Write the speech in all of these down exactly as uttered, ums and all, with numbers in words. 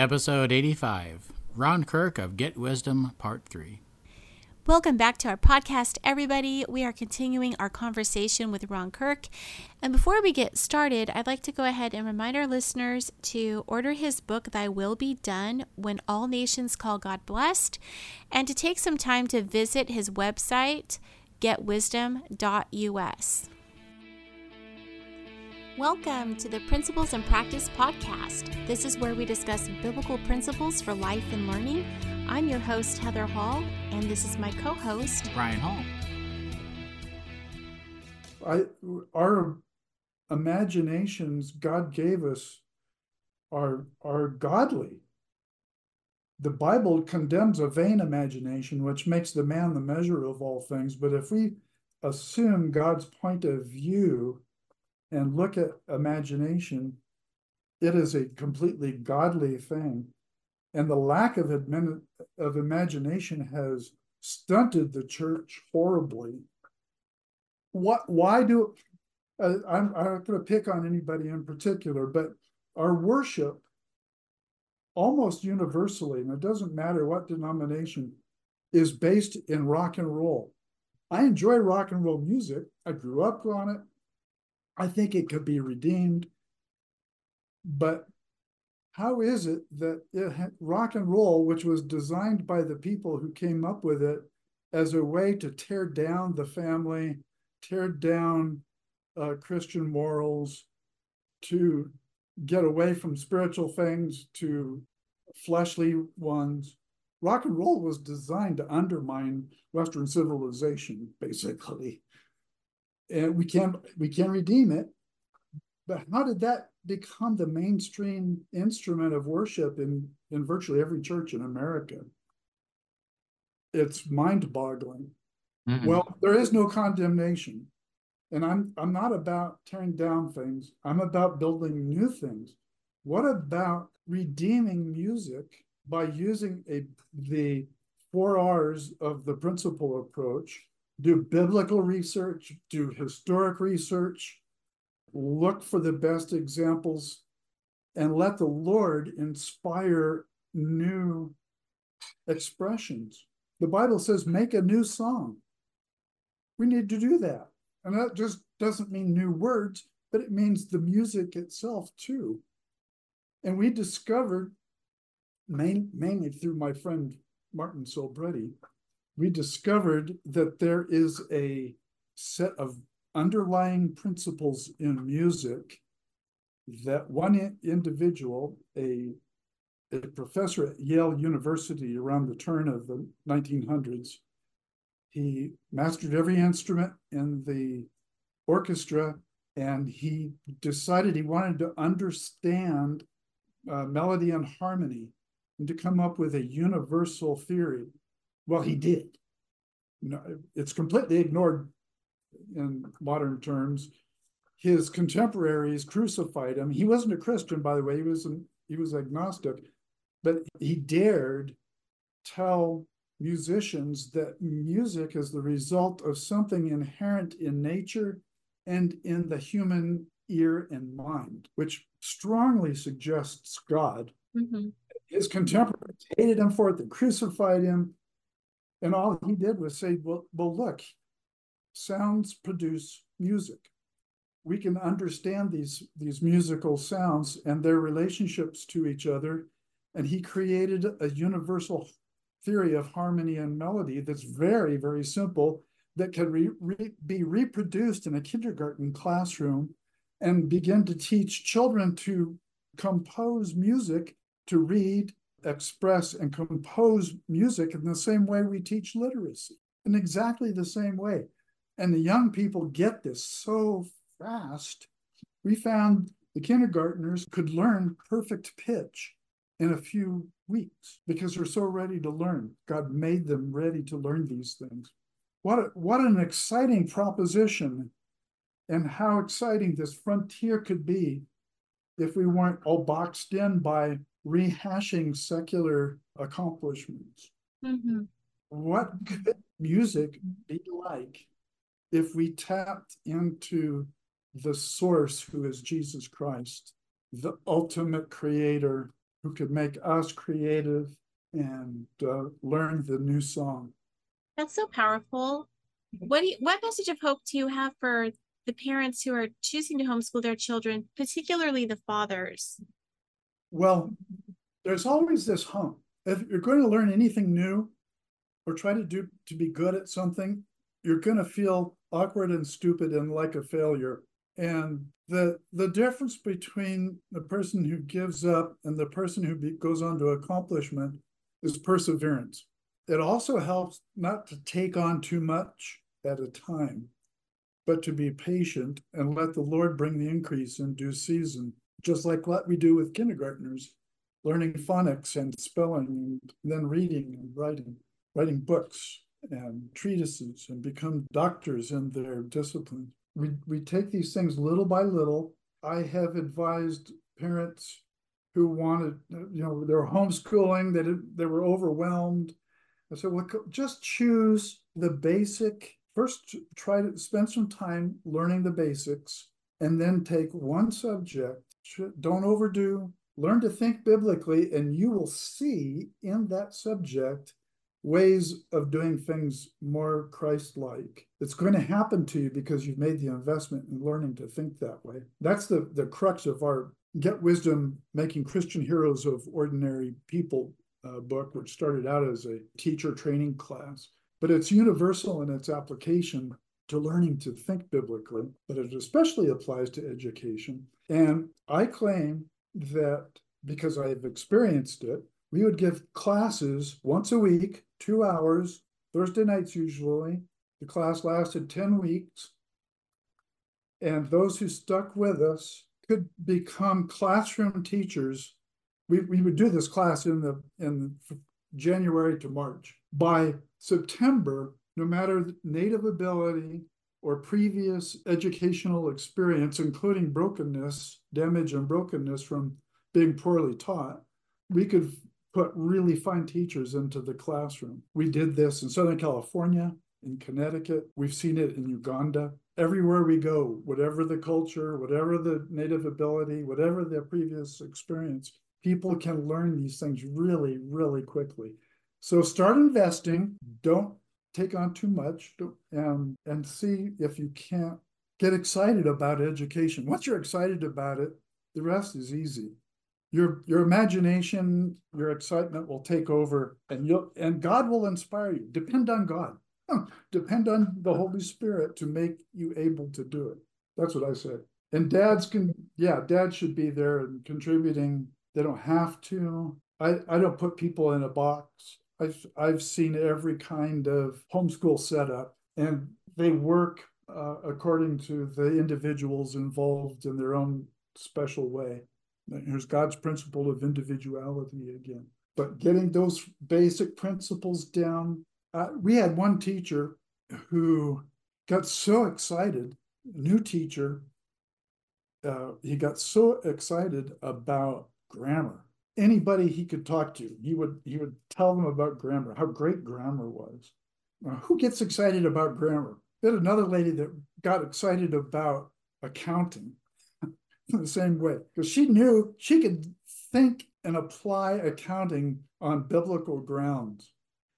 Episode eighty-five, Ron Kirk of Get Wisdom, Part three. Welcome back to our podcast, everybody. We are continuing our conversation with Ron Kirk. And before we get started, I'd like to go ahead and remind our listeners to order his book, Thy Will Be Done, When All Nations Call God Blessed, and to take some time to visit his website, get wisdom dot u s. Welcome to the Principles and Practice podcast. This is where we discuss biblical principles for life and learning. I'm your host, Heather Hall, and this is my co-host, Brian Hall. I, our imaginations God gave us are, are godly. The Bible condemns a vain imagination, which makes the man the measure of all things. But if we assume God's point of view and look at imagination, it is a completely godly thing. And the lack of, admin, of imagination has stunted the church horribly. What? Why do, uh, I'm, I'm not going to pick on anybody in particular, but our worship almost universally, and it doesn't matter what denomination, is based in rock and roll. I enjoy rock and roll music. I grew up on it. I think it could be redeemed. But how is it that it had, rock and roll, which was designed by the people who came up with it as a way to tear down the family, tear down uh, Christian morals, to get away from spiritual things to fleshly ones, rock and roll was designed to undermine Western civilization, basically. And we can we can redeem it. But how did that become the mainstream instrument of worship in, in virtually every church in America? It's mind-boggling. Mm-hmm. Well, there is no condemnation. And I'm I'm not about tearing down things. I'm about building new things. What about redeeming music by using a the four R's of the principle approach? Do biblical research, do historic research, look for the best examples, and let the Lord inspire new expressions. The Bible says, make a new song. We need to do that. And that just doesn't mean new words, but it means the music itself too. And we discovered, main, mainly through my friend Martin Solbretti, we discovered that there is a set of underlying principles in music that one individual, a, a professor at Yale University around the turn of the nineteen hundreds, he mastered every instrument in the orchestra, and he decided he wanted to understand uh, melody and harmony and to come up with a universal theory. Well, he did. No, it's completely ignored in modern terms. His contemporaries crucified him. He wasn't a Christian, by the way. He was an, he was agnostic, but he dared tell musicians that music is the result of something inherent in nature and in the human ear and mind, which strongly suggests God. Mm-hmm. His contemporaries hated him for it. They crucified him. And all he did was say, well, well, look, sounds produce music. We can understand these, these musical sounds and their relationships to each other. And he created a universal theory of harmony and melody that's very, very simple, that can re, re, be reproduced in a kindergarten classroom and begin to teach children to compose music, to read, express, and compose music in the same way we teach literacy, in exactly the same way. And the young people get this so fast. We found the kindergartners could learn perfect pitch in a few weeks because they're so ready to learn. God made them ready to learn these things. What, a, what an exciting proposition, and how exciting this frontier could be if we weren't all boxed in by rehashing secular accomplishments. Mm-hmm. What could music be like if we tapped into the source, who is Jesus Christ, the ultimate creator, who could make us creative and uh, learn the new song. That's so powerful. What do you, what message of hope do you have for the parents who are choosing to homeschool their children, particularly the fathers? Well, there's always this hump. If you're going to learn anything new or try to do to be good at something, you're going to feel awkward and stupid and like a failure. And the the difference between the person who gives up and the person who be, goes on to accomplishment is perseverance. It also helps not to take on too much at a time, but to be patient and let the Lord bring the increase in due season, just like what we do with kindergartners, learning phonics and spelling, and then reading and writing, writing books and treatises, and become doctors in their discipline. We, we take these things little by little. I have advised parents who wanted, you know, they were homeschooling, they, did, they were overwhelmed. I said, well, just choose the basic. First, try to spend some time learning the basics, and then take one subject. Don't overdo. Learn to think biblically, and you will see in that subject ways of doing things more Christ-like. It's going to happen to you because you've made the investment in learning to think that way. That's the, the crux of our Get Wisdom, Making Christian Heroes of Ordinary People uh, book, which started out as a teacher training class. But it's universal in its application to learning to think biblically, but it especially applies to education. And I claim that because I've experienced it, we would give classes once a week, two hours, Thursday nights usually. The class lasted ten weeks. And those who stuck with us could become classroom teachers. We, we would do this class in the in January to March. By September, no matter native ability or previous educational experience, including brokenness, damage and brokenness from being poorly taught, we could put really fine teachers into the classroom. We did this in Southern California, in Connecticut. We've seen it in Uganda. Everywhere we go, whatever the culture, whatever the native ability, whatever their previous experience, people can learn these things really, really quickly. So start investing. Don't take on too much, and, and see if you can't get excited about education. Once you're excited about it, the rest is easy. Your, your imagination, your excitement will take over, and you'll and God will inspire you. Depend on God. Depend on the Holy Spirit to make you able to do it. That's what I said. And dads can, yeah, dads should be there and contributing. They don't have to. I, I don't put people in a box. I've, I've seen every kind of homeschool setup, and they work uh, according to the individuals involved in their own special way. Here's God's principle of individuality again. But getting those basic principles down, uh, we had one teacher who got so excited, new teacher, uh, he got so excited about grammar. Anybody he could talk to, he would he would tell them about grammar, how great grammar was. Uh, who gets excited about grammar? We had another lady that got excited about accounting in the same way, because she knew she could think and apply accounting on biblical grounds.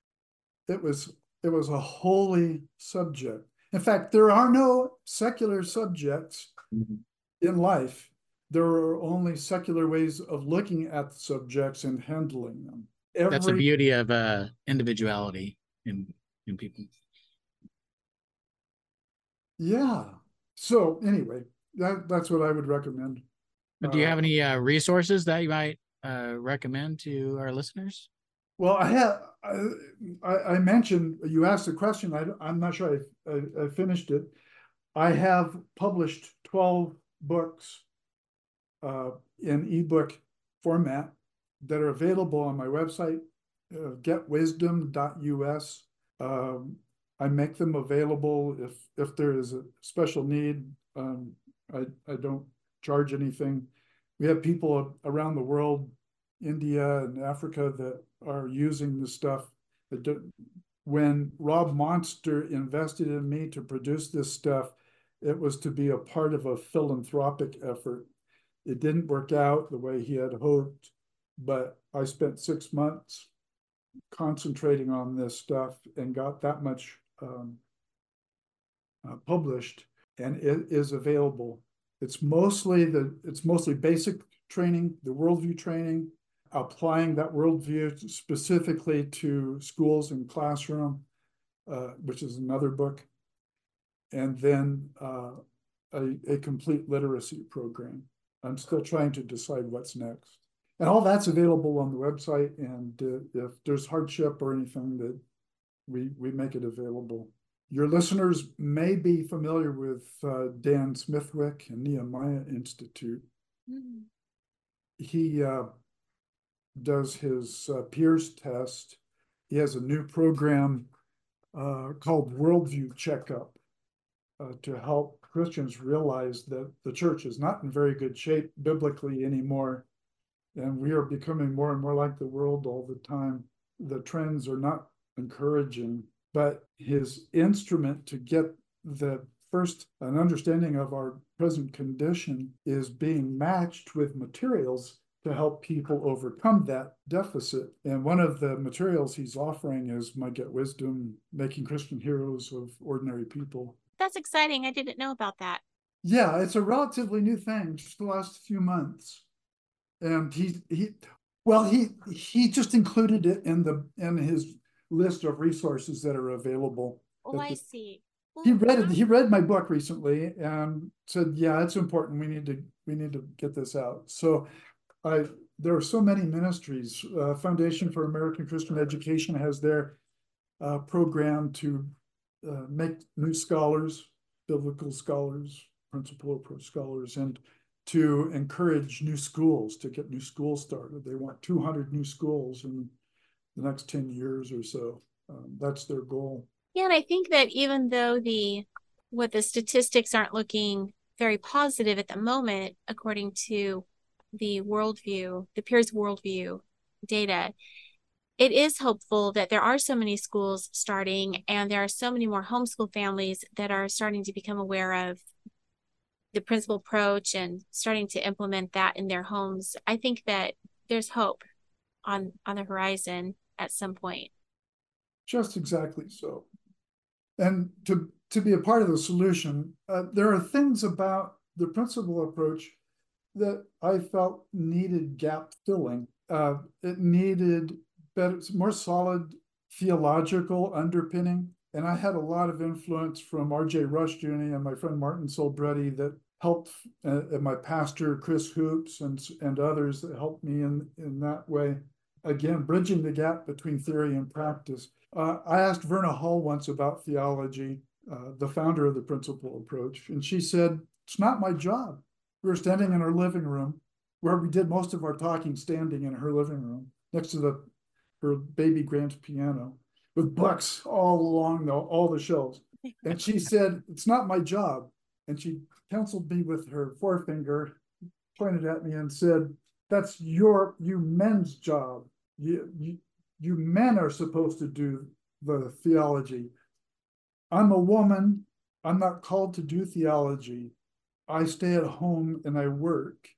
It was it was a holy subject. In fact, there are no secular subjects mm-hmm. in life. There are only secular ways of looking at the subjects and handling them. Every... That's the beauty of uh, individuality in, in people. Yeah. So anyway, that, that's what I would recommend. But do you have any uh, resources that you might uh, recommend to our listeners? Well, I have. I, I mentioned, you asked a question. I, I'm not sure I, I, I finished it. I have published twelve books uh, in ebook format that are available on my website, uh, get wisdom dot U S. Um, I make them available if if there is a special need. Um, I I don't charge anything. We have people around the world, India and Africa, that are using this stuff. When Rob Monster invested in me to produce this stuff, it was to be a part of a philanthropic effort. It didn't work out the way he had hoped. but I spent six months concentrating on this stuff and got that much um, uh, published, and it is available. It's mostly the it's mostly basic training, the worldview training, applying that worldview specifically to schools and classroom, uh, which is another book, and then uh, a, a complete literacy program. I'm still trying to decide what's next. And all that's available on the website. And uh, if there's hardship or anything, that we, we make it available. Your listeners may be familiar with uh, Dan Smithwick and Nehemiah Institute. Mm-hmm. He uh, does his uh, peers test. He has a new program uh, called Worldview Checkup uh, to help Christians realize that the church is not in very good shape biblically anymore. And we are becoming more and more like the world all the time. The trends are not encouraging, but his instrument to get the first an understanding of our present condition is being matched with materials to help people overcome that deficit. And one of the materials he's offering is My Get Wisdom, Making Christian Heroes of Ordinary People. That's exciting. I didn't know about that. Yeah, it's a relatively new thing, just the last few months. And he he well he he just included it in the in his list of resources that are available. Oh, I see. Well, he read it, he read my book recently and said, yeah, it's important. We need to we need to get this out. So I there are so many ministries. Uh, Foundation for American Christian Education has their uh, program to uh, make new scholars, biblical scholars, principal approach scholars, and to encourage new schools, to get new schools started. They want two hundred new schools in the next ten years or so. Um, that's their goal. Yeah, and I think that even though the what the statistics aren't looking very positive at the moment, according to the worldview, the Peers Worldview data, it is hopeful that there are so many schools starting, and there are so many more homeschool families that are starting to become aware of the principal approach and starting to implement that in their homes. I think that there's hope on on the horizon at some point. Just exactly so. And to to be a part of the solution, uh, there are things about the principal approach that I felt needed gap filling. Uh, it needed better, more solid theological underpinning. And I had a lot of influence from R J Rushdoony and my friend Martin Solbretti that helped, uh, and my pastor, Chris Hoops, and, and others that helped me in, in that way. Again, bridging the gap between theory and practice. Uh, I asked Verna Hall once about theology, uh, the founder of the principal approach, and she said, it's not my job. We were standing in her living room, where we did most of our talking standing in her living room, next to the her baby grand piano, with books all along the, all the shelves. And she said, it's not my job. And she penciled me with her forefinger, pointed at me and said, that's your, you men's job. You, you, you men are supposed to do the theology. I'm a woman. I'm not called to do theology. I stay at home and I work.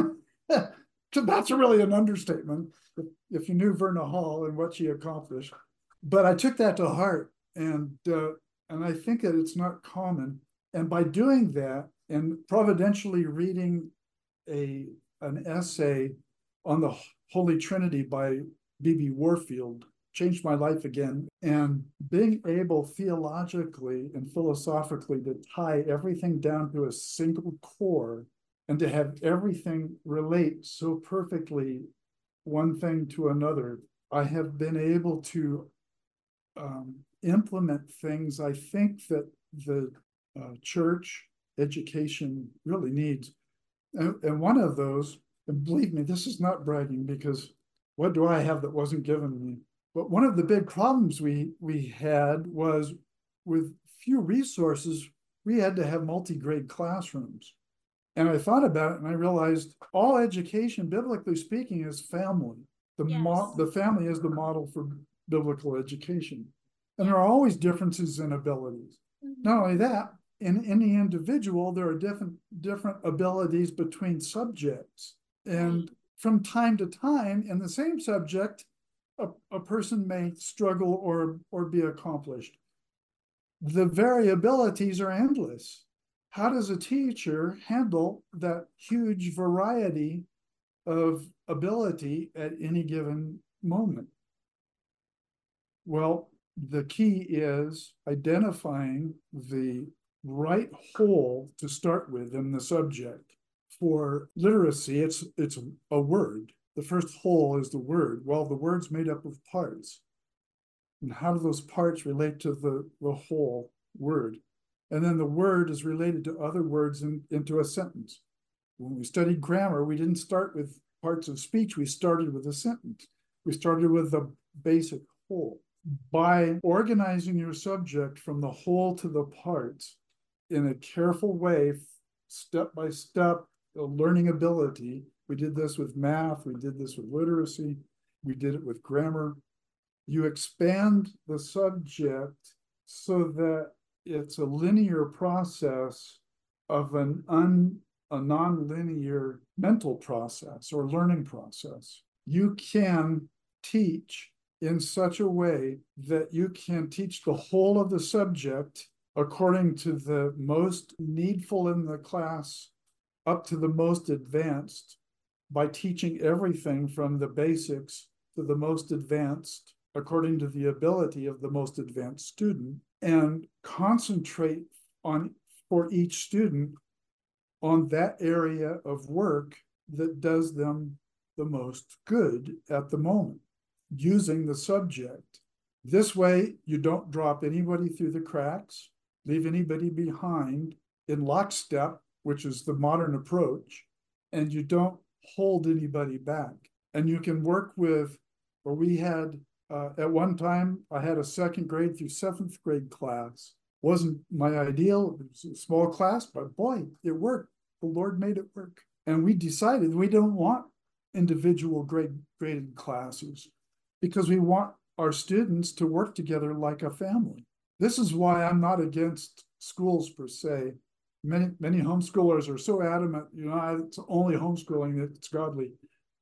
That's really an understatement if, if you knew Verna Hall and what she accomplished. But I took that to heart, and uh, and I think that it's not common. And by doing that and providentially reading a an essay on the Holy Trinity by B B Warfield changed my life again. And being able theologically and philosophically to tie everything down to a single core and to have everything relate so perfectly one thing to another, I have been able to um, implement things I think that the uh, church education really needs. And, and one of those, and believe me, this is not bragging, because what do I have that wasn't given me? But one of the big problems we we had was, with few resources, we had to have multi-grade classrooms. And I thought about it and I realized all education, biblically speaking, is family. The, yes. mo- the family is the model for biblical education. And there are always differences in abilities. Mm-hmm. Not only that, in any individual, there are different, different abilities between subjects. And from time to time in the same subject, a, a person may struggle or, or be accomplished. The variabilities are endless. How does a teacher handle that huge variety of ability at any given moment? Well, the key is identifying the right whole to start with in the subject. For literacy, it's it's a word. The first whole is the word. Well, the word's made up of parts. And how do those parts relate to the, the whole word? And then the word is related to other words in, into a sentence. When we studied grammar, we didn't start with parts of speech. We started with a sentence. We started with the basic whole. By organizing your subject from the whole to the parts in a careful way, step by step, a learning ability. We did this with math. We did this with literacy. We did it with grammar. You expand the subject so that it's a linear process of an un, a non-linear mental process or learning process. You can teach in such a way that you can teach the whole of the subject according to the most needful in the class up to the most advanced by teaching everything from the basics to the most advanced according to the ability of the most advanced student, and concentrate on for each student on that area of work that does them the most good at the moment, using the subject. This way, you don't drop anybody through the cracks, leave anybody behind in lockstep, which is the modern approach, and you don't hold anybody back. And you can work with, or we had, uh, at one time, I had a second grade through seventh grade class. Wasn't my ideal, it was a small class, but boy, it worked. The Lord made it work. And we decided we don't want individual grade graded classes because we want our students to work together like a family. This is why I'm not against schools per se. Many, many homeschoolers are so adamant, you know, it's only homeschooling that it's godly.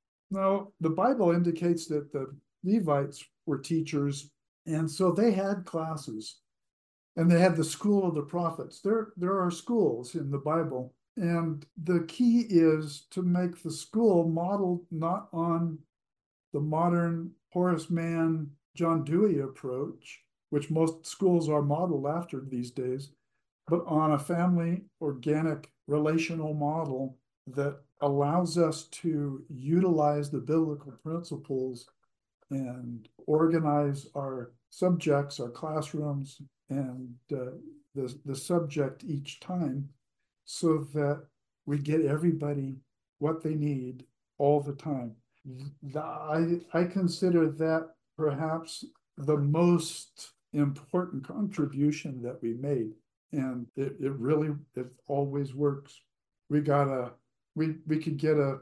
No, the Bible indicates that the Levites were teachers, and so they had classes, and they had the school of the prophets. There, there are schools in the Bible, and the key is to make the school modeled not on the modern Horace Mann, John Dewey approach, which most schools are modeled after these days, but on a family, organic, relational model that allows us to utilize the biblical principles and organize our subjects, our classrooms, and uh, the, the subject each time so that we get everybody what they need all the time. The, I, I consider that perhaps the most important contribution that we made. And it, it really, it always works. We got a, we, we could get a,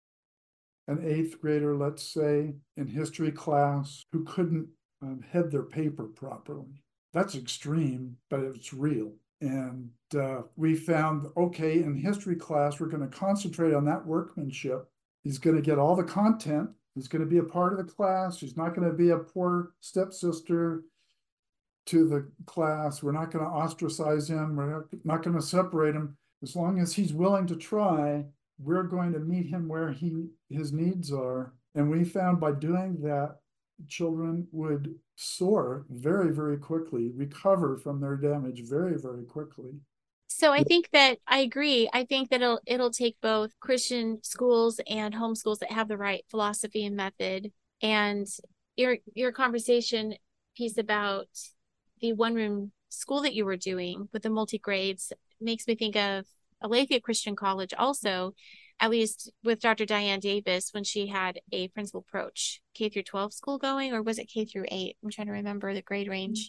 an eighth grader, let's say, in history class who couldn't um, head their paper properly. That's extreme, but it's real. And uh, we found, okay, in history class, we're going to concentrate on that workmanship. He's going to get all the content. He's going to be a part of the class. He's not going to be a poor stepsister to the class. We're not going to ostracize him. We're not going to separate him. As long as he's willing to try, we're going to meet him where he his needs are. And we found by doing that, children would soar very, very quickly, recover from their damage very, very quickly. So I think that I agree. I think that it'll it'll take both Christian schools and homeschools that have the right philosophy and method. And your your conversation piece about the one room school that you were doing with the multi grades makes me think of Aletheia Christian College also, at least with Doctor Diane Davis when she had a principal approach K through twelve school going, or was it K through eight? I'm trying to remember the grade range.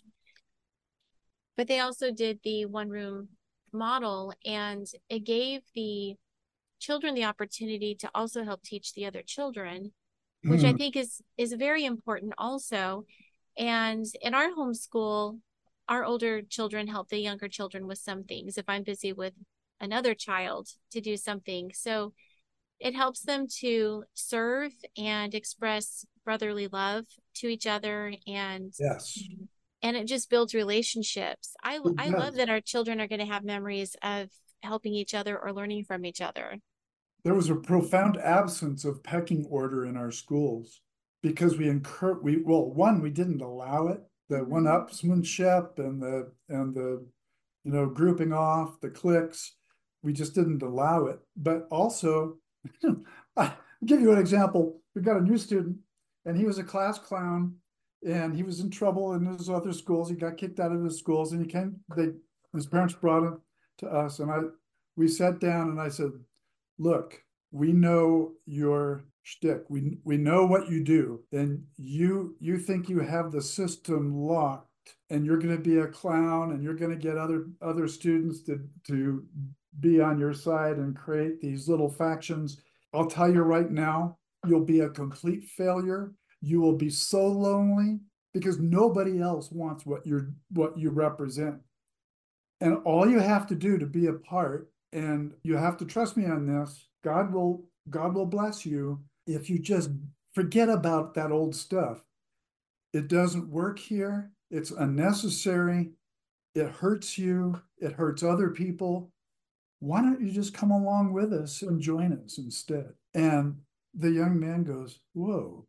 But they also did the one room model, and it gave the children the opportunity to also help teach the other children, which mm. I think is is very important also. And in our homeschool, our older children help the younger children with some things if I'm busy with another child to do something. So It helps them to serve and express brotherly love to each other, and yes, and it just builds relationships. I It I love does. that our children are going to have memories of helping each other or learning from each other. There was a profound absence of pecking order in our schools because we incur we well one we didn't allow it, the Mhm. one-upsmanship and the and the you know grouping off the cliques, we just didn't allow it. But also I'll give you an example. We got a new student and he was a class clown and he was in trouble in his other schools. He got kicked out of his schools and he came, they his parents brought him to us, and I we sat down and I said, look, we know your shtick. We we know what you do, and you you think you have the system locked, and you're going to be a clown, and you're going to get other other students to to be on your side and create these little factions. I'll tell you right now, you'll be a complete failure. You will be so lonely because nobody else wants what you're what you represent. And all you have to do to be a part, and you have to trust me on this, God will God will bless you if you just forget about that old stuff. It doesn't work here. It's unnecessary. It hurts you. It hurts other people. Why don't you just come along with us and join us instead? And the young man goes, whoa,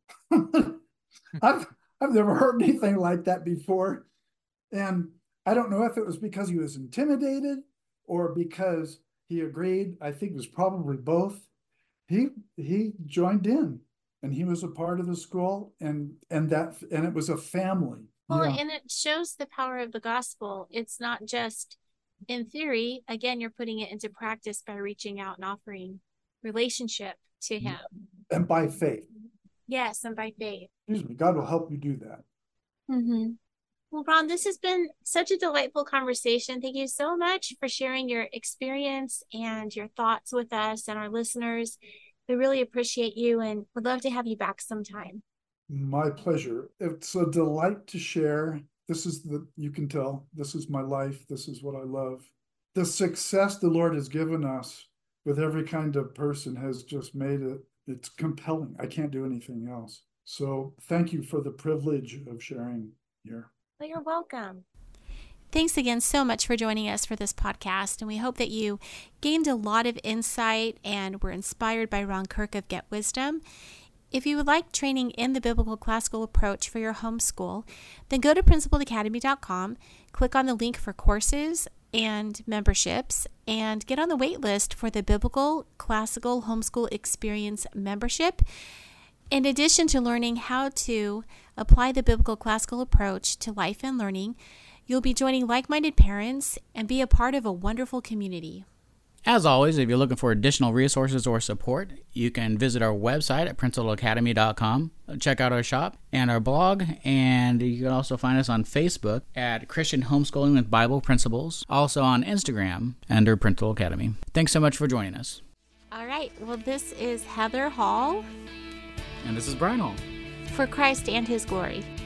I've, I've never heard anything like that before. And I don't know if it was because he was intimidated or because he agreed. I think it was probably both. He he joined in, and he was a part of the school, and and that and it was a family. Well, Yeah. and it shows the power of the gospel. It's not just in theory. Again, you're putting it into practice by reaching out and offering relationship to him. And by faith. Yes, and by faith. Excuse me, God will help you do that. Mm-hmm. Well, Ron, this has been such a delightful conversation. Thank you so much for sharing your experience and your thoughts with us and our listeners. We really appreciate you and would love to have you back sometime. My pleasure. It's a delight to share. This is the, you can tell, this is my life. This is what I love. The success the Lord has given us with every kind of person has just made it, it's compelling. I can't do anything else. So thank you for the privilege of sharing here. Well, you're welcome. Thanks again so much for joining us for this podcast, and we hope that you gained a lot of insight and were inspired by Ron Kirk of Get Wisdom. If you would like training in the biblical classical approach for your homeschool, then go to principled academy dot com, click on the link for courses and memberships, and get on the wait list for the Biblical Classical Homeschool Experience membership. In addition to learning how to apply the biblical classical approach to life and learning, you'll be joining like-minded parents and be a part of a wonderful community. As always, if you're looking for additional resources or support, you can visit our website at principled academy dot com, check out our shop and our blog, and you can also find us on Facebook at Christian Homeschooling with Bible Principles, also on Instagram under Principled Academy. Thanks so much for joining us. All right, well, this is Heather Hall. And this is Brian Hall. For Christ and His glory.